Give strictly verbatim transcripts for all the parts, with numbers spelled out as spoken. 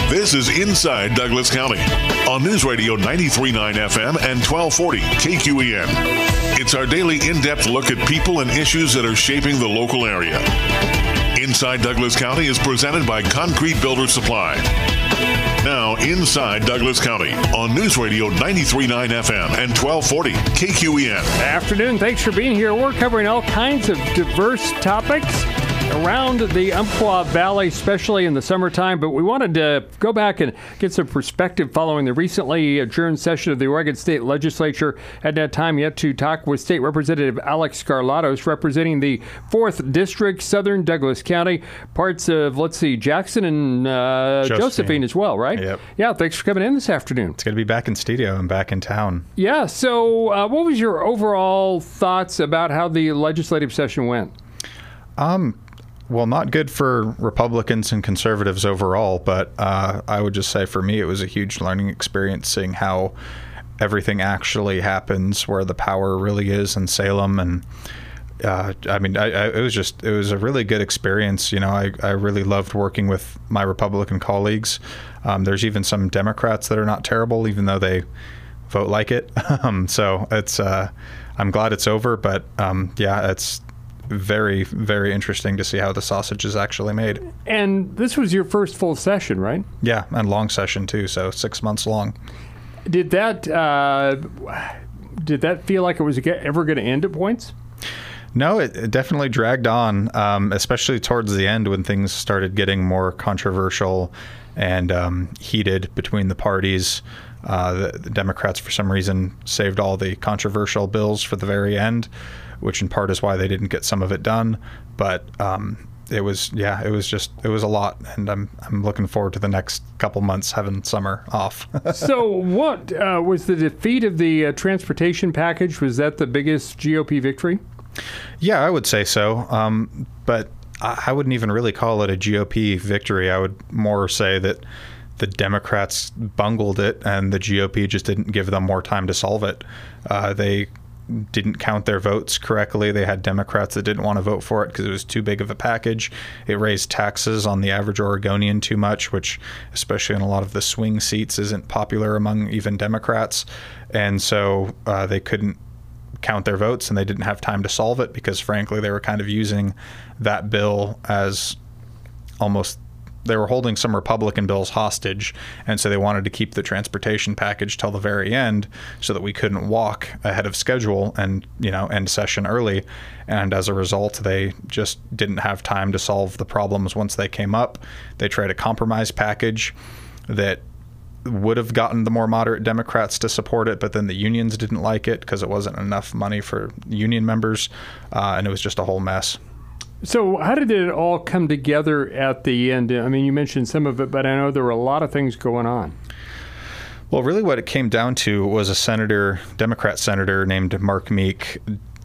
This is Inside Douglas County on News Radio ninety-three point nine F M and twelve forty K Q E N. It's our daily in-depth look at people and issues that are shaping the local area. Inside Douglas County is presented by Concrete Builder Supply. Now, Inside Douglas County on News Radio ninety-three point nine F M and twelve forty K Q E N. Afternoon. Thanks for being here. We're covering all kinds of diverse topics around the Umpqua Valley, especially in the summertime, but we wanted to go back and get some perspective following the recently adjourned session of the Oregon State Legislature. Hadn't had time yet to talk with State Representative Alex Skarlatos, representing the fourth District, Southern Douglas County, parts of, let's see, Jackson and uh, Josephine. Josephine as well, right? Yep. Yeah, thanks for coming in this afternoon. It's good to be back in studio and back in town. Yeah, so uh, what was your overall thoughts about how the legislative session went? Um... Well, not good for Republicans and conservatives overall, but uh, I would just say for me it was a huge learning experience seeing how everything actually happens, where the power really is in Salem. And uh, I mean, I, I, it was just, it was a really good experience. You know, I, I really loved working with my Republican colleagues. Um, there's even some Democrats that are not terrible, even though they vote like it. um, so it's, uh, I'm glad it's over, but um, yeah, it's very, very interesting to see how the sausage is actually made. And this was your first full session, right? Yeah, and long session too, so six months long. Did that uh, did that feel like it was ever going to end at points? No, it, it definitely dragged on, um, especially towards the end when things started getting more controversial and um, heated between the parties. Uh, the, the Democrats, for some reason, saved all the controversial bills for the very end, which in part is why they didn't get some of it done. But um, it was, yeah, it was just, it was a lot. And I'm I'm looking forward to the next couple months having summer off. So what uh, was the defeat of the uh, transportation package? Was that the biggest G O P victory? Yeah, I would say so. Um, but I wouldn't even really call it a G O P victory. I would more say that the Democrats bungled it and the G O P just didn't give them more time to solve it. Uh, they didn't count their votes correctly. They had Democrats that didn't want to vote for it because it was too big of a package. It raised taxes on the average Oregonian too much, which, especially in a lot of the swing seats, isn't popular among even Democrats. And so uh, they couldn't count their votes, and they didn't have time to solve it because, frankly, they were kind of using that bill as almost, they were holding some Republican bills hostage, and so they wanted to keep the transportation package till the very end so that we couldn't walk ahead of schedule and, you know, end session early. And as a result, they just didn't have time to solve the problems once they came up. They tried a compromise package that would have gotten the more moderate Democrats to support it, but then the unions didn't like it because it wasn't enough money for union members, uh, and it was just a whole mess. So how did it all come together at the end? I mean, you mentioned some of it, but I know there were a lot of things going on. Well, really what it came down to was a senator, Democrat senator named Mark Meek,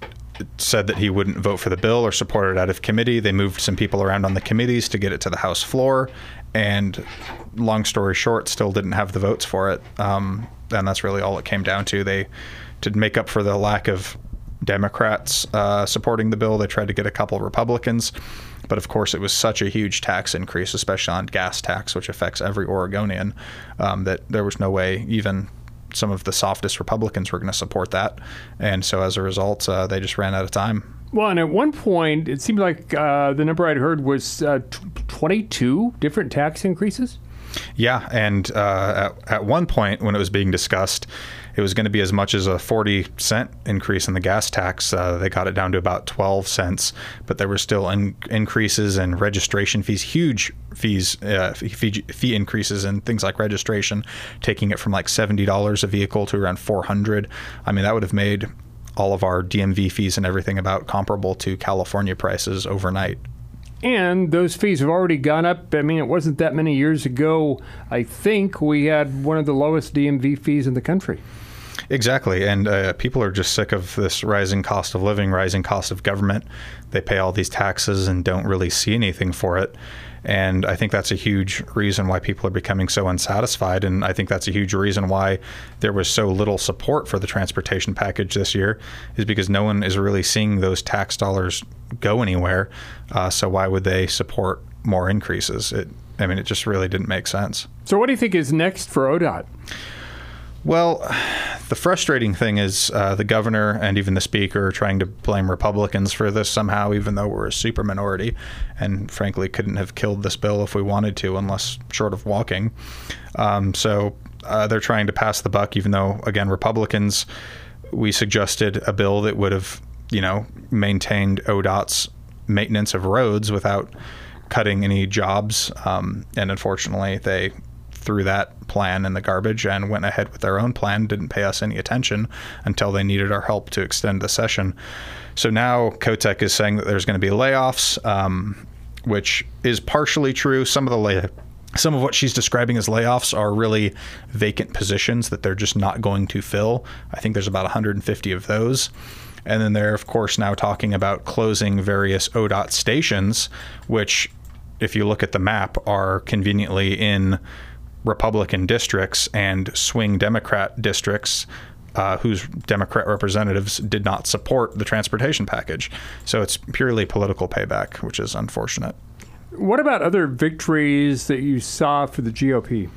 said that he wouldn't vote for the bill or support it out of committee. They moved some people around on the committees to get it to the House floor, and long story short, still didn't have the votes for it. Um, and that's really all it came down to. They, to make up for the lack of Democrats uh, supporting the bill, they tried to get a couple Republicans, but of course it was such a huge tax increase, especially on gas tax, which affects every Oregonian, um, that there was no way even some of the softest Republicans were going to support that. And so as a result, uh, they just ran out of time. Well, and at one point, it seemed like uh, the number I'd heard was uh, twenty-two different tax increases. Yeah, and uh, at, at one point when it was being discussed, it was going to be as much as a forty cent increase in the gas tax. Uh, they got it down to about twelve cents, but there were still in- increases in registration fees, huge fees, uh, fee, fee increases in things like registration, taking it from like seventy dollars a vehicle to around four hundred dollars. I mean, that would have made all of our D M V fees and everything about comparable to California prices overnight. And those fees have already gone up. I mean, it wasn't that many years ago, I think, we had one of the lowest D M V fees in the country. Exactly. And uh, people are just sick of this rising cost of living, rising cost of government. They pay all these taxes and don't really see anything for it. And I think that's a huge reason why people are becoming so unsatisfied. And I think that's a huge reason why there was so little support for the transportation package this year, is because no one is really seeing those tax dollars go anywhere. Uh, so why would they support more increases? It I mean, it just really didn't make sense. So what do you think is next for O D O T? Well, the frustrating thing is uh, the governor and even the speaker are trying to blame Republicans for this somehow, even though we're a super minority and frankly couldn't have killed this bill if we wanted to, unless short of walking. Um, so uh, they're trying to pass the buck, even though, again, Republicans, we suggested a bill that would have, you know, maintained O D O T's maintenance of roads without cutting any jobs. Um, and unfortunately, they threw that plan in the garbage and went ahead with their own plan, didn't pay us any attention until they needed our help to extend the session. So now COTEC is saying that there's going to be layoffs, um, which is partially true. Some of the lay- some of what she's describing as layoffs are really vacant positions that they're just not going to fill. I think there's about one hundred fifty of those. And then they're, of course, now talking about closing various O D O T stations, which, if you look at the map, are conveniently in Republican districts and swing Democrat districts uh, whose Democrat representatives did not support the transportation package. So it's purely political payback, which is unfortunate. What about other victories that you saw for the G O P?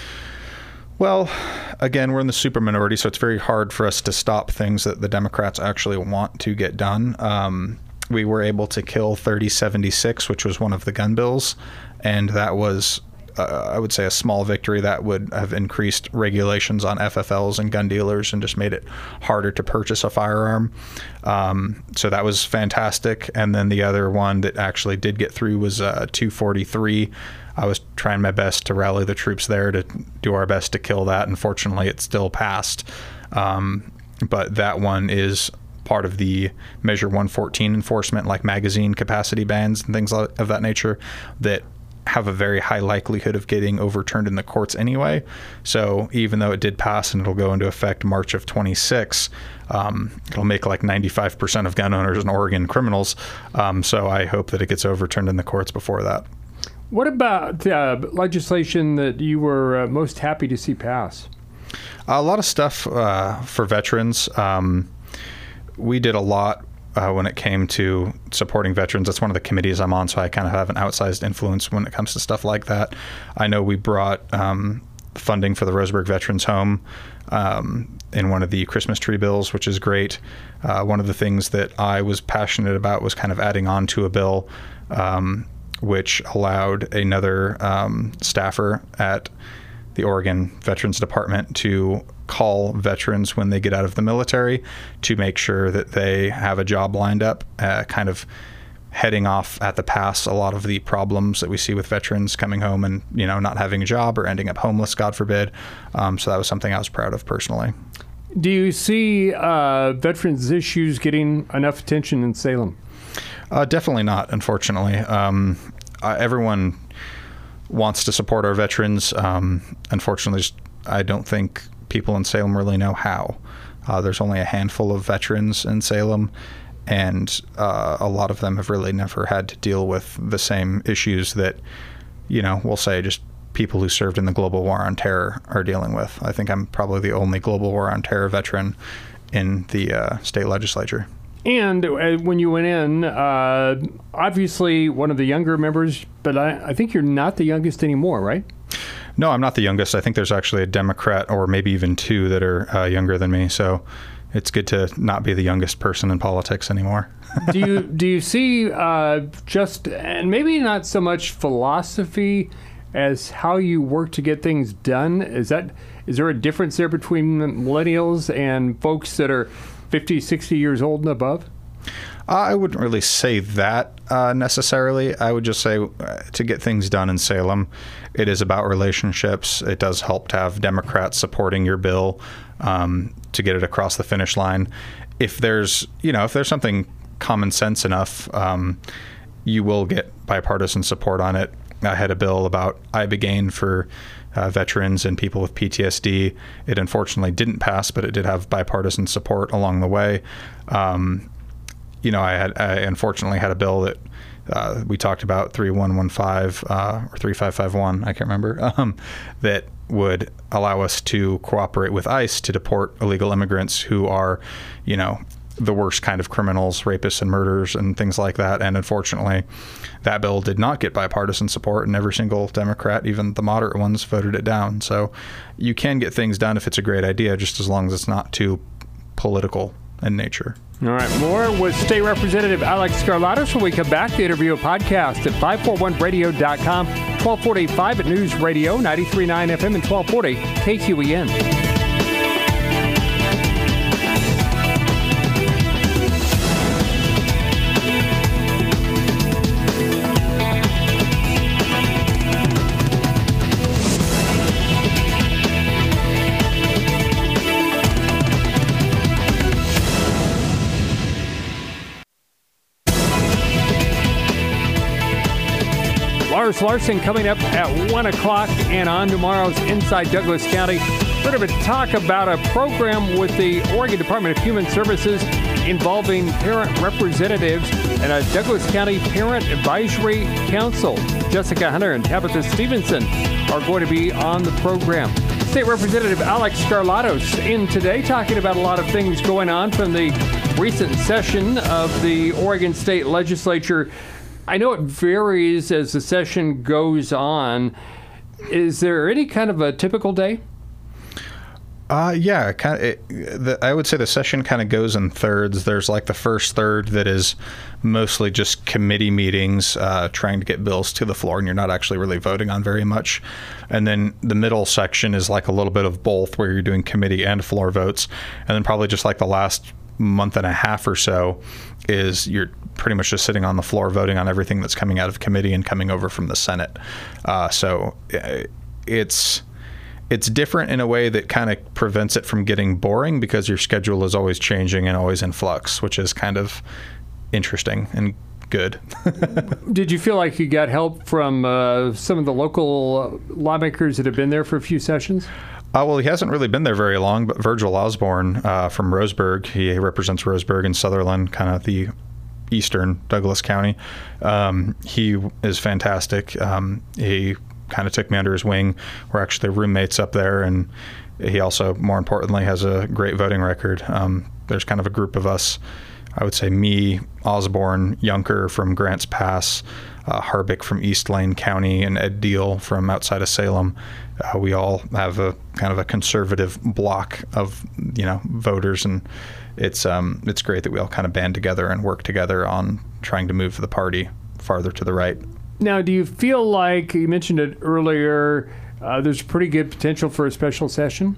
Well, again, we're in the super minority, so it's very hard for us to stop things that the Democrats actually want to get done. Um, we were able to kill thirty seventy-six, which was one of the gun bills, and that was Uh, I would say a small victory that would have increased regulations on F F Ls and gun dealers and just made it harder to purchase a firearm. Um, so that was fantastic. And then the other one that actually did get through was uh, two forty-three. I was trying my best to rally the troops there to do our best to kill that. Unfortunately, it still passed. Um, but that one is part of the Measure one fourteen enforcement, like magazine capacity bans and things of that nature, that have a very high likelihood of getting overturned in the courts anyway. So even though it did pass and it'll go into effect March of twenty-six, um, it'll make like ninety-five percent of gun owners in Oregon criminals. Um, so I hope that it gets overturned in the courts before that. What about uh, legislation that you were uh, most happy to see pass? A lot of stuff uh, for veterans. Um, we did a lot Uh, when it came to supporting veterans. That's one of the committees I'm on, so I kind of have an outsized influence when it comes to stuff like that. I know we brought um, funding for the Roseburg Veterans Home um, in one of the Christmas tree bills, which is great. Uh, one of the things that I was passionate about was kind of adding on to a bill um, which allowed another um, staffer at the Oregon Veterans Department to call veterans when they get out of the military to make sure that they have a job lined up, uh, kind of heading off at the pass a lot of the problems that we see with veterans coming home and, you know, not having a job or ending up homeless, God forbid. Um, so that was something I was proud of personally. Do you see uh, veterans issues getting enough attention in Salem? Uh, definitely not, unfortunately. Um, uh, everyone wants to support our veterans. Um, unfortunately, just, I don't think people in Salem really know how. Uh, there's only a handful of veterans in Salem, and uh, a lot of them have really never had to deal with the same issues that, you know, we'll say just people who served in the global war on terror are dealing with. I think I'm probably the only global war on terror veteran in the uh, state legislature. And uh, when you went in, uh, obviously one of the younger members, but I, I think you're not the youngest anymore, right? No, I'm not the youngest. I think there's actually a Democrat or maybe even two that are uh, younger than me. So it's good to not be the youngest person in politics anymore. do you do you see uh, just, and maybe not so much philosophy as how you work to get things done? Is that is there a difference there between millennials and folks that are fifty, sixty years old and above? I wouldn't really say that uh, necessarily. I would just say uh, to get things done in Salem, it is about relationships. It does help to have Democrats supporting your bill um, to get it across the finish line. If there's, you know, if there's something common sense enough, um, you will get bipartisan support on it. I had a bill about ibogaine for uh, veterans and people with P T S D. It unfortunately didn't pass, but it did have bipartisan support along the way. Um, you know, I had I unfortunately had a bill that uh, we talked about, three one one five uh, or three five five one, I can't remember, um, that would allow us to cooperate with ICE to deport illegal immigrants who are, you know, the worst kind of criminals, rapists and murderers and things like that. And unfortunately, that bill did not get bipartisan support, and every single Democrat, even the moderate ones, voted it down. So you can get things done if it's a great idea, just as long as it's not too political in nature. All right, more with State Representative Alex Scarlatos when we come back. The interview podcast at five forty-one radio dot com, twelve forty-five at News Radio, ninety-three point nine F M and twelve forty K Q E N. Lars Larson coming up at one o'clock, and on tomorrow's Inside Douglas County, we're going to talk about a program with the Oregon Department of Human Services involving parent representatives and a Douglas County Parent Advisory Council. Jessica Hunter and Tabitha Stevenson are going to be on the program. State Representative Alex Scarlatos in today, talking about a lot of things going on from the recent session of the Oregon State Legislature. I know it varies as the session goes on. Is there any kind of a typical day? Uh, yeah, kind of. It, the, I would say the session kind of goes in thirds. There's like the first third that is mostly just committee meetings, uh, trying to get bills to the floor, and you're not actually really voting on very much. And then the middle section is like a little bit of both, where you're doing committee and floor votes. And then probably just like the last month and a half or so is you're pretty much just sitting on the floor voting on everything that's coming out of committee and coming over from the Senate. Uh, so it's it's different in a way that kind of prevents it from getting boring, because your schedule is always changing and always in flux, which is kind of interesting and good. Did you feel like you got help from uh, some of the local lawmakers that have been there for a few sessions? Uh, well, he hasn't really been there very long, but Virgil Osborne uh, from Roseburg, he represents Roseburg and Sutherland, kind of the eastern Douglas County. Um, he is fantastic. Um, he kind of took me under his wing. We're actually roommates up there, and he also, more importantly, has a great voting record. Um, there's kind of a group of us, I would say me, Osborne, Yunker from Grants Pass, uh, Harbick from East Lane County, and Ed Deal from outside of Salem. Uh, we all have a kind of a conservative block of, you know, voters, and it's um, it's great that we all kind of band together and work together on trying to move the party farther to the right. Now, do you feel like, you mentioned it earlier, uh, there's pretty good potential for a special session?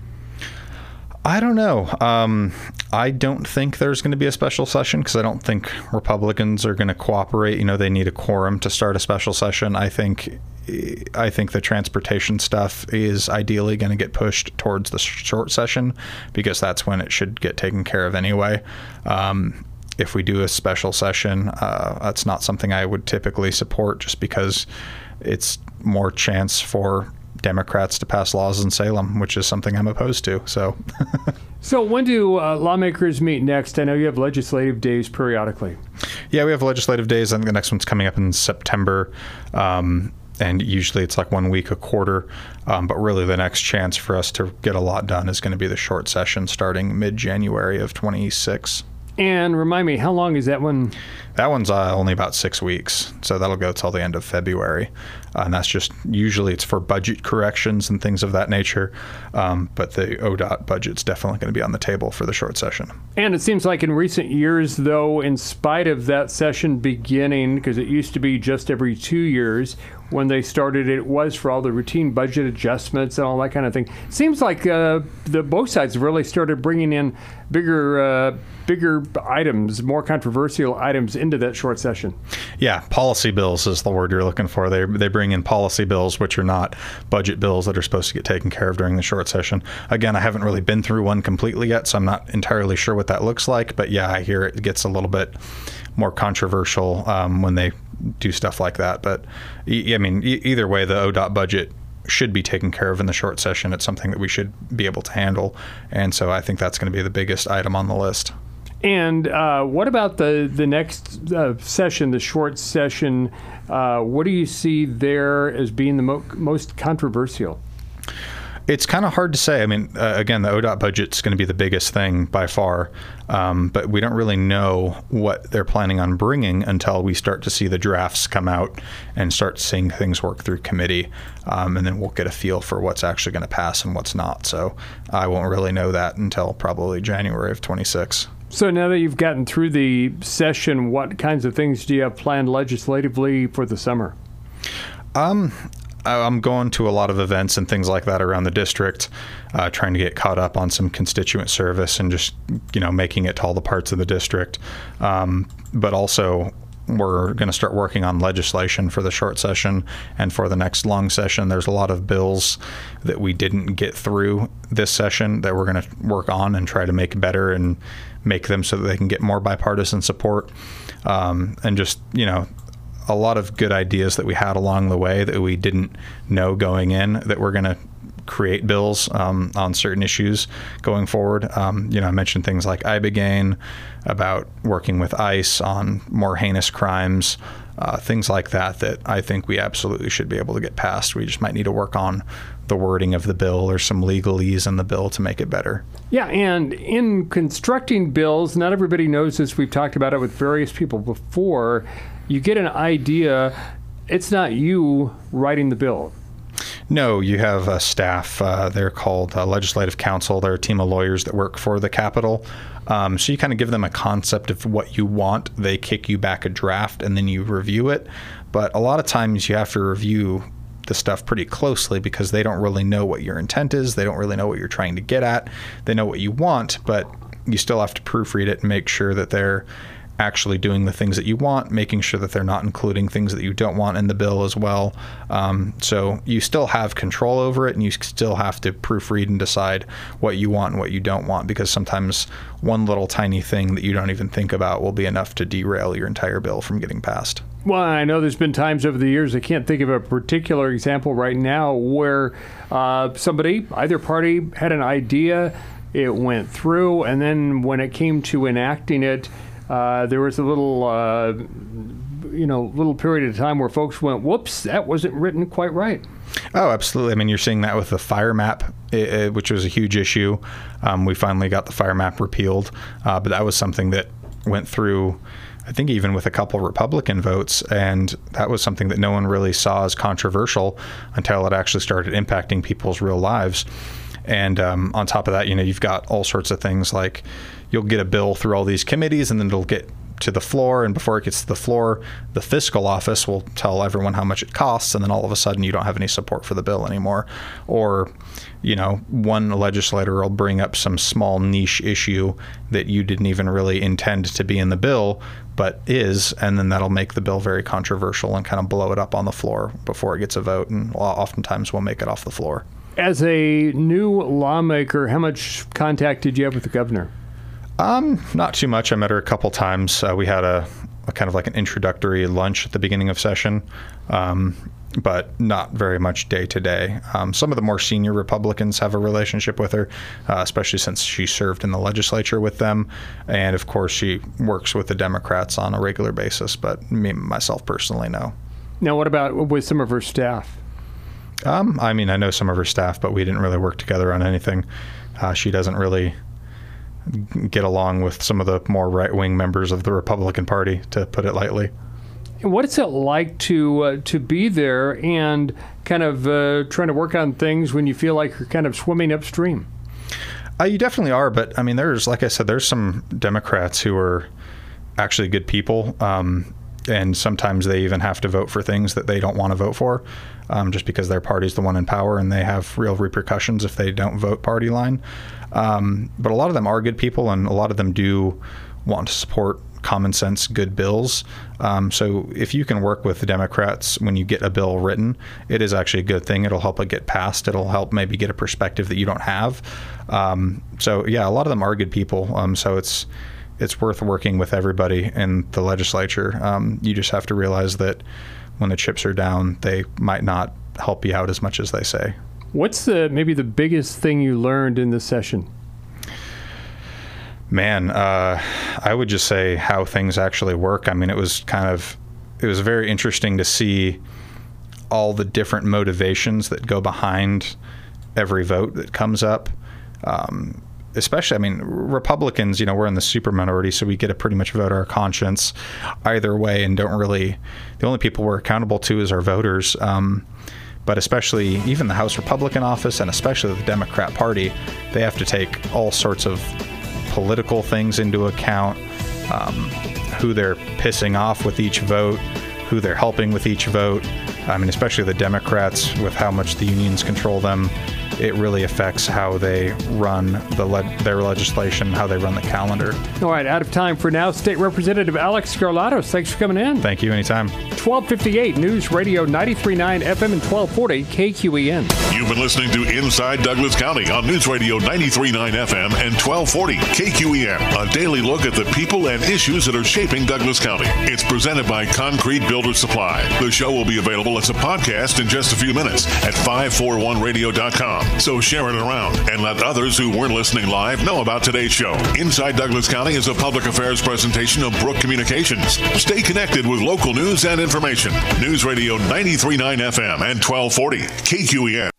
I don't know. Um, I don't think there's going to be a special session, because I don't think Republicans are going to cooperate. You know, they need a quorum to start a special session. I think I think the transportation stuff is ideally going to get pushed towards the short session, because that's when it should get taken care of anyway. Um, if we do a special session, uh, that's not something I would typically support, just because it's more chance for Democrats to pass laws in Salem, which is something I'm opposed to. So, so when do uh, lawmakers meet next? I know you have legislative days periodically. Yeah, we have legislative days. I think the next one's coming up in September. Um, and usually it's like one week a quarter. Um, but really the next chance for us to get a lot done is going to be the short session starting mid-January of twenty-six. And remind me, how long is that one? That one's uh, only about six weeks, so that'll go till the end of February. Uh, and that's just, usually it's for budget corrections and things of that nature. Um, but the O D O T budget's definitely going to be on the table for the short session. And it seems like in recent years, though, in spite of that session beginning, because it used to be just every two years, when they started it was for all the routine budget adjustments and all that kind of thing. Seems like uh, the both sides really started bringing in bigger uh, bigger items, more controversial items into that short session. Yeah, policy bills is the word you're looking for. They they bring in policy bills, which are not budget bills that are supposed to get taken care of during the short session. Again, I haven't really been through one completely yet, so I'm not entirely sure what that looks like. But yeah, I hear it gets a little bit more controversial um, when they do stuff like that. But I mean, e- either way, the O D O T budget should be taken care of in the short session. It's something that we should be able to handle. And so I think that's going to be the biggest item on the list. And uh, what about the, the next uh, session, the short session? Uh, what do you see there as being the mo- most controversial? It's kind of hard to say. I mean, uh, again, the O D O T budget's going to be the biggest thing by far, um, but we don't really know what they're planning on bringing until we start to see the drafts come out and start seeing things work through committee, um, and then we'll get a feel for what's actually going to pass and what's not. So I won't really know that until probably January of twenty-six. So now that you've gotten through the session, what kinds of things do you have planned legislatively for the summer? Um, I'm going to a lot of events and things like that around the district, uh, trying to get caught up on some constituent service and just, you know, making it to all the parts of the district. Um, but also, we're going to start working on legislation for the short session and for the next long session. There's a lot of bills that we didn't get through this session that we're going to work on and try to make better and make them so that they can get more bipartisan support. Um, and just, you know, a lot of good ideas that we had along the way that we didn't know going in that we're going to create bills um, on certain issues going forward. Um, you know, I mentioned things like ibogaine, about working with ICE on more heinous crimes, uh, things like that, that I think we absolutely should be able to get passed. We just might need to work on the wording of the bill or some legalese in the bill to make it better. Yeah, and in constructing bills, not everybody knows this. We've talked about it with various people before. You get an idea, it's not you writing the bill. No, you have a staff. Uh, they're called uh, Legislative Counsel. They're a team of lawyers that work for the Capitol. Um, so you kind of give them a concept of what you want. They kick you back a draft, and then you review it. But a lot of times you have to review the stuff pretty closely because they don't really know what your intent is. They don't really know what you're trying to get at. They know what you want, but you still have to proofread it and make sure that they're actually doing the things that you want, making sure that they're not including things that you don't want in the bill as well. Um, so you still have control over it, and you still have to proofread and decide what you want and what you don't want, because sometimes one little tiny thing that you don't even think about will be enough to derail your entire bill from getting passed. Well, I know there's been times over the years, I can't think of a particular example right now, where uh, somebody, either party, had an idea, it went through, and then when it came to enacting it, Uh, there was a little, uh, you know, little period of time where folks went, whoops, that wasn't written quite right. Oh, absolutely. I mean, you're seeing that with the fire map, it, which was a huge issue. Um, we finally got the fire map repealed, uh, but that was something that went through, I think, even with a couple Republican votes, and that was something that no one really saw as controversial until it actually started impacting people's real lives. And um, on top of that, you know, you've got all sorts of things like you'll get a bill through all these committees, and then it'll get to the floor, and before it gets to the floor, the fiscal office will tell everyone how much it costs, and then all of a sudden you don't have any support for the bill anymore. Or, you know, one legislator will bring up some small niche issue that you didn't even really intend to be in the bill, but is, and then that'll make the bill very controversial and kind of blow it up on the floor before it gets a vote, and oftentimes we'll make it off the floor. As a new lawmaker, how much contact did you have with the governor? Um, not too much. I met her a couple times. Uh, we had a, a kind of like an introductory lunch at the beginning of session, um, but not very much day to day. Um, some of the more senior Republicans have a relationship with her, uh, especially since she served in the legislature with them. And of course, she works with the Democrats on a regular basis, but me, myself personally, no. Now, what about with some of her staff? Um, I mean, I know some of her staff, but we didn't really work together on anything. Uh, she doesn't really get along with some of the more right-wing members of the Republican Party, to put it lightly. What is it like to uh, to be there and kind of uh, trying to work on things when you feel like you're kind of swimming upstream? Uh, you definitely are, but I mean, there's, like I said, there's some Democrats who are actually good people, um, and sometimes they even have to vote for things that they don't want to vote for, um, just because their party's the one in power, and they have real repercussions if they don't vote party line. Um, but a lot of them are good people, and a lot of them do want to support common sense, good bills. Um, so if you can work with the Democrats when you get a bill written, it is actually a good thing. It'll help it get passed. It'll help maybe get a perspective that you don't have. Um, so yeah, a lot of them are good people. Um, so it's it's worth working with everybody in the legislature. Um, you just have to realize that when the chips are down, they might not help you out as much as they say. What's the maybe the biggest thing you learned in this session? Man, uh, I would just say how things actually work. I mean, it was kind of, it was very interesting to see all the different motivations that go behind every vote that comes up. Um, especially, I mean, Republicans, you know, we're in the super minority, so we get to pretty much vote our conscience either way and don't really, the only people we're accountable to is our voters. Um, but especially even the House Republican office and especially the Democrat Party, they have to take all sorts of political things into account, um, who they're pissing off with each vote, who they're helping with each vote. I mean, especially the Democrats with how much the unions control them. It really affects how they run the le- their legislation, how they run the calendar. All right, out of time for now. State Representative Alex Skarlatos, thanks for coming in. Thank you, anytime. twelve fifty-eight News Radio ninety-three point nine F M and twelve forty K Q E N. You've been listening to Inside Douglas County on News Radio ninety-three point nine F M and twelve forty K Q E N. A daily look at the people and issues that are shaping Douglas County. It's presented by Concrete Builder Supply. The show will be available as a podcast in just a few minutes at five forty-one radio dot com. So share it around and let others who weren't listening live know about today's show. Inside Douglas County is a public affairs presentation of Brook Communications. Stay connected with local news and information. News Radio ninety-three point nine F M and twelve forty K Q E N.